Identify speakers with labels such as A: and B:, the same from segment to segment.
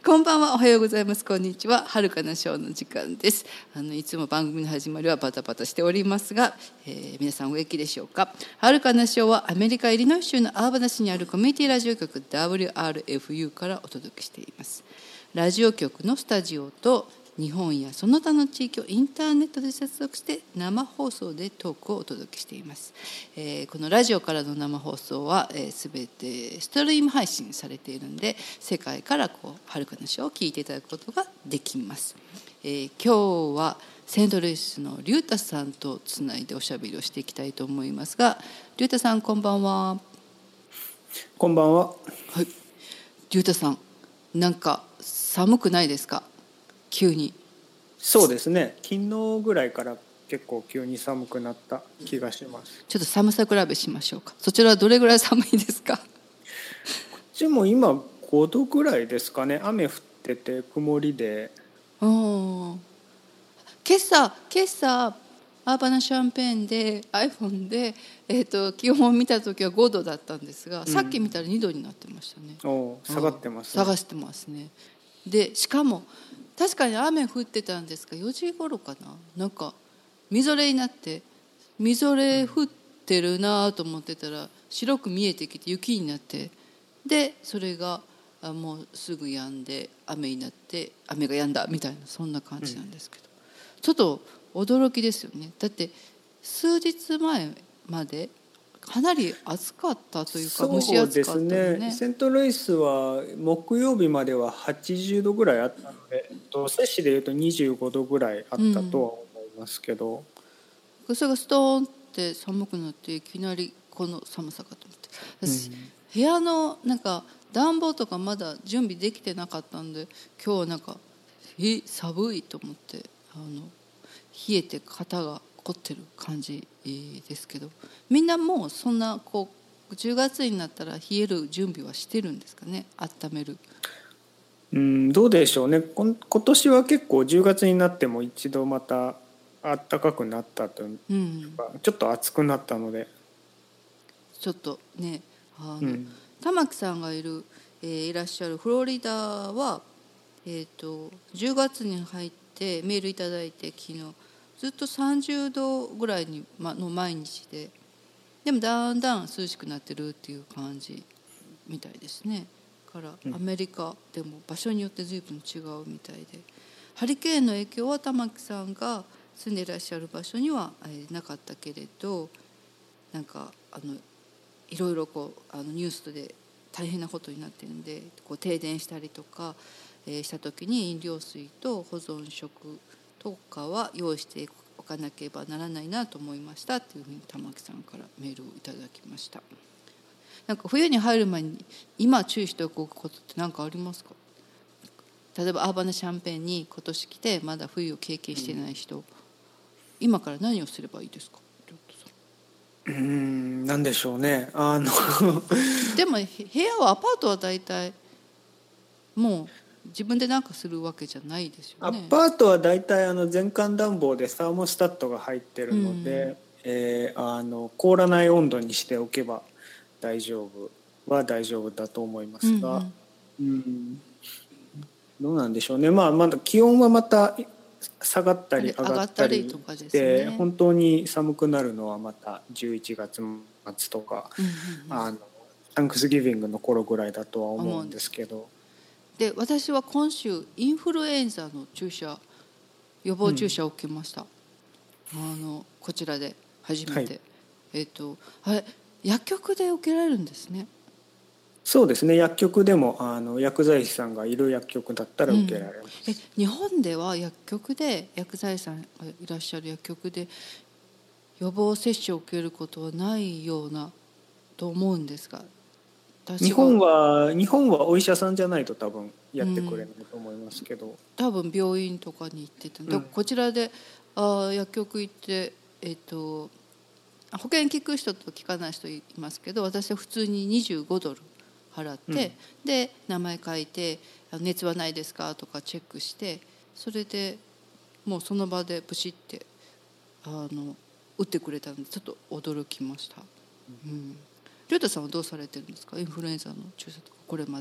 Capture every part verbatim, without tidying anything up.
A: こんばんは、おはようございます、こんにちは。はるかなショーの時間です。あのいつも番組の始まりはバタバタしておりますが、えー、皆さんお元気でしょうか。はるかなショーはアメリカイリノイ州のアーバナ市にあるコミュニティラジオ局 ダブリューアールエフユー からお届けしています。ラジオ局のスタジオと日本やその他の地域をインターネットで接続して生放送でトークをお届けしています。えー、このラジオからの生放送は、えー、全てストリーム配信されているので、世界からこうはるかなショーを聞いていただくことができます。えー、今日はセントルイスのリュウタさんとつないでおしゃべりをしていきたいと思いますが、リュウタさんこんばんは。
B: こんばんは。
A: はい、リュウタさん、なんか寒くないですか？急に。
B: そうですね、昨日ぐらいから結構急に寒くなった気がします。
A: ちょっと寒さ比べしましょうか。そちらはどれぐらい寒いですか？
B: こっちも今ごどぐらいですかね。雨降ってて曇りで。
A: うん。今朝今朝アーバナシャンペーンで iPhone で、えー、と気温を見た時はごどだったんですが、うん、さっき見たらにどになってましたね。
B: お下がってます
A: ね。下がってますね。でしかも確かに雨降ってたんですが、よじ頃かな、なんかみぞれになって、みぞれ降ってるなと思ってたら白く見えてきて雪になって、でそれがもうすぐ止んで雨になって雨が止んだみたいな、そんな感じなんですけど、うん、ちょっと驚きですよね。だって数日前までかなり暑かったというか、蒸し暑かったのね。
B: そうですね。セントルイスは木曜日までははちじゅうどぐらいあったので、摂氏でいうとにじゅうごどぐらいあったとは思いますけど、
A: うん、それがストーンって寒くなっていきなりこの寒さかと思って、私、うん、部屋のなんか暖房とかまだ準備できてなかったんで、今日はなんかえ寒いと思って、あの冷えて肩が凝ってる感じですけど、みんなもうそんなこうじゅうがつになったら冷える準備はしてるんですかね、温める。
B: うん、どうでしょうね。今年は結構じゅうがつになっても一度また暖かくなったというか、うん、ちょっと暑くなったので、
A: ちょっとね、あの、うん、玉木さんがいる、えー、いらっしゃるフロリダは、えーと、じゅうがつに入ってメールいただいて、昨日ずっとさんじゅうどぐらいにの毎日で、でもだんだん涼しくなってるっていう感じみたいですね。からアメリカでも場所によって随分違うみたいで、ハリケーンの影響は玉木さんが住んでいらっしゃる場所にはなかったけれど、なんかあのいろいろこうあのニュースで大変なことになっているんで、こう停電したりとか、えー、した時に飲料水と保存食とかは用意しておかなければならないなと思いましたっていうふうに玉木さんからメールをいただきました。なんか冬に入る前に今注意しておくことって何かありますか？例えばアーバナシャンペーンに今年来てまだ冬を経験していない人、うん、今から何をすればいいですか？
B: うーん、なんでしょうね。あの
A: でも部屋はアパートは大体もう自分で何かするわけじゃないですよね。
B: アパートは大体あの全館暖房でサーモスタットが入ってるので、うん、えー、あの凍らない温度にしておけば大丈夫は大丈夫だと思いますが、うんうん、うん、どうなんでしょうね。まあまだ気温はまた下がったり上がったりして本当に寒くなるのはまたじゅういちがつ末とか、うんうんうん、あのサンクスギビングの頃ぐらいだとは思うんですけど、
A: で私は今週インフルエンザの注射予防注射を受けました、うん、あのこちらで初めて、はい、えっとあれ薬局で受けられるんですね。
B: そうですね、薬局でもあの薬剤師さんがいる薬局だったら受けられます、
A: うん、え日本では薬局で薬剤師さんがいらっしゃる薬局で予防接種を受けることはないようなと思うんですが、
B: 日本は日本はお医者さんじゃないと多分やってくれないと思いますけど、うん、
A: 多分病院とかに行ってた、うん、こちらであ薬局行って、えっと、保険聞く人と聞かない人いますけど、私は普通ににじゅうごドル払って、うん、で名前書いて熱はないですかとかチェックして、それでもうその場でプシッてあの打ってくれたのでちょっと驚きました。うん、りょうたさんはどうされてるんですか？インフルエンザの注射とかこれまで。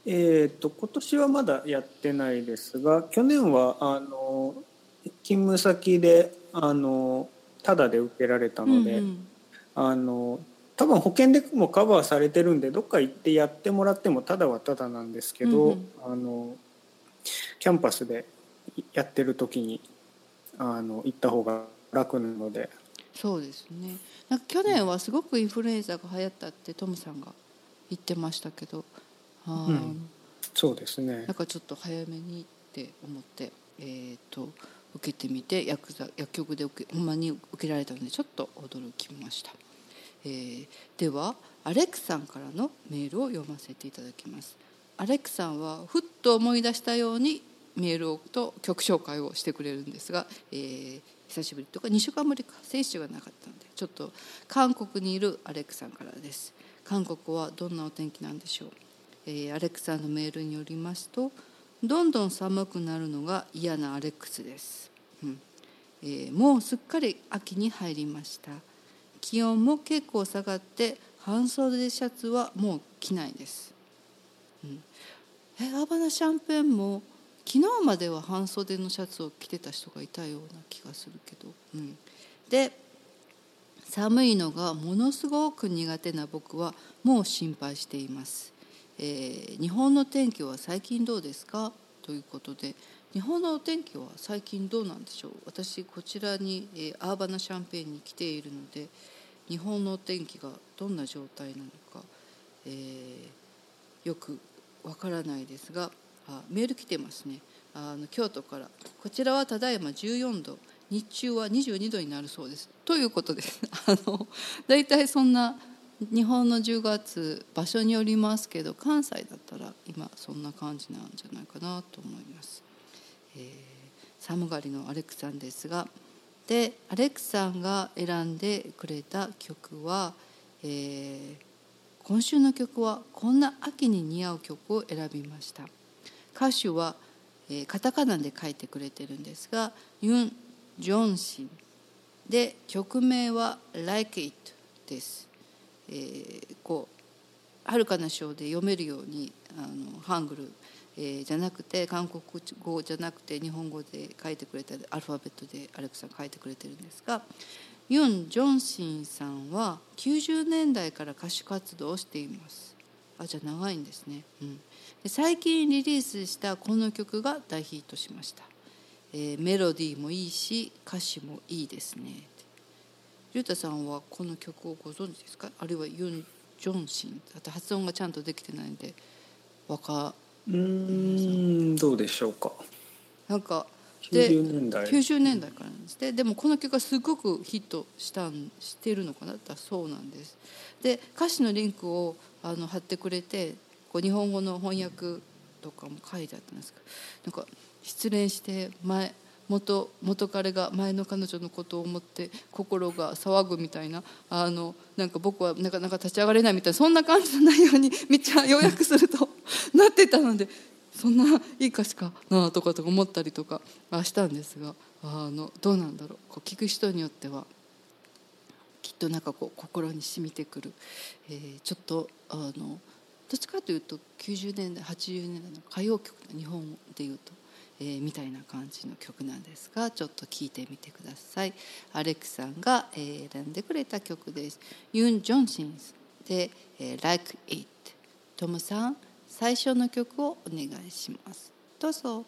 B: えー、と今年はまだやってないですが、去年はあの勤務先であのタダで受けられたので、うんうん、あの多分保険でもカバーされてるんで、どっか行ってやってもらってもタダはタダなんですけど、うんうん、あのキャンパスでやってる時にあの行った方が楽なので。
A: そうですね。なんか去年はすごくインフルエンザが流行ったってトムさんが言ってましたけど、あ、うん、
B: そうですね。
A: なんかちょっと早めにって思って、えー、と受けてみて 薬, 薬局で受けほんまに受けられたのでちょっと驚きました。えー、ではアレックさんからのメールを読ませていただきます。アレックさんはふっと思い出したようにメールをと曲紹介をしてくれるんですが、えー、久しぶりとかにしゅうかんぶりか選手がなかったので、ちょっと韓国にいるアレックさんからです。韓国はどんなお天気なんでしょう。えー、アレックさんのメールによりますと、どんどん寒くなるのが嫌なアレックスです、うんえー、もうすっかり秋に入りました。気温も結構下がって半袖シャツはもう着ないです、うん、えアーバナシャンペーンも昨日までは半袖のシャツを着てた人がいたような気がするけど、うん、で寒いのがものすごく苦手な僕はもう心配しています。えー、日本の天気は最近どうですかということで、日本のお天気は最近どうなんでしょう。私こちらに、えー、アーバナシャンペーンに来ているので、日本のお天気がどんな状態なのか、えー、よくわからないですが、あメール来てますね。あの京都から、こちらはただいまじゅうよんど、日中はにじゅうにどになるそうですということです。あのだいたいそんな日本のじゅうがつ、場所によりますけど、関西だったら今そんな感じなんじゃないかなと思います。えー、寒がりのアレックさんですが、でアレックさんが選んでくれた曲は、えー、今週の曲はこんな秋に似合う曲を選びました。歌手は、えー、カタカナで書いてくれてるんですが、ユン・ジョンシンで、曲名は Like It です。えー、こうはるかな章で読めるようにあのハングル、えー、じゃなくて韓国語じゃなくて日本語で書いてくれたアルファベットでアレクさん書いてくれてるんですが、ユン・ジョンシンさんはきゅうじゅうねんだいから歌手活動をしています。あ、じゃあ長いんですね、うん、で最近リリースしたこの曲が大ヒットしました。えー、メロディーもいいし歌詞もいいですね。リュウタさんはこの曲をご存知ですか。あるいはユン・ジョンシン、あと発音がちゃんとできてないんでわか
B: うーんどうでしょうか。
A: なんか
B: できゅうじゅうねんだい
A: きゅうじゅうねんだいからなんですね。でもこの曲がすごくヒットしたんしてるのかなだそうなんです。で歌詞のリンクをあの貼ってくれて、こう日本語の翻訳とかも書いてあったんですけど、なんか失恋して前元元彼が前の彼女のことを思って心が騒ぐみたいな、あのなんか僕はなかなか立ち上がれないみたいな、そんな感じの内容にめっちゃ要約するとなってたので、そんないい歌詞かなとかとか思ったりとかしたんですが、あのどうなんだろう、こう聞く人によってはきっとなんかこう心に染みてくる、えー、ちょっとあのどっちかというときゅうじゅうねんだいはちじゅうねんだいの歌謡曲の日本でいうと、えー、みたいな感じの曲なんですが、ちょっと聴いてみてください。アレックさんが、えー、選んでくれた曲です。ユン・ジョンシンで、えー、Like It。 トムさん、最初の曲をお願いします。どうぞ。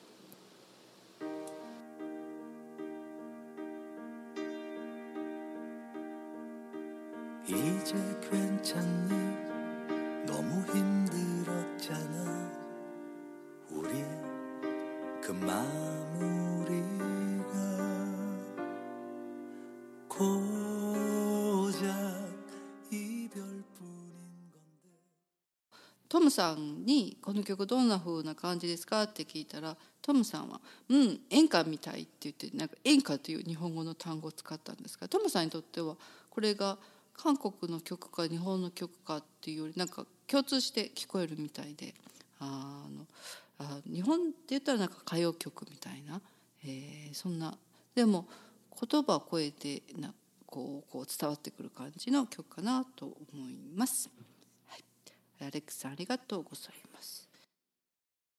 A: トムさんにこの曲どんな風な感じですかって聞いたら、トムさんはうん演歌みたいって言って、なんか演歌という日本語の単語を使ったんですが、トムさんにとってはこれが韓国の曲か日本の曲かっていうよりなんか共通して聞こえるみたいで、あのあ日本って言ったらなんか歌謡曲みたいな、えー、そんなでも言葉を超えてなこうこう伝わってくる感じの曲かなと思います。アレックさんありがとうございます。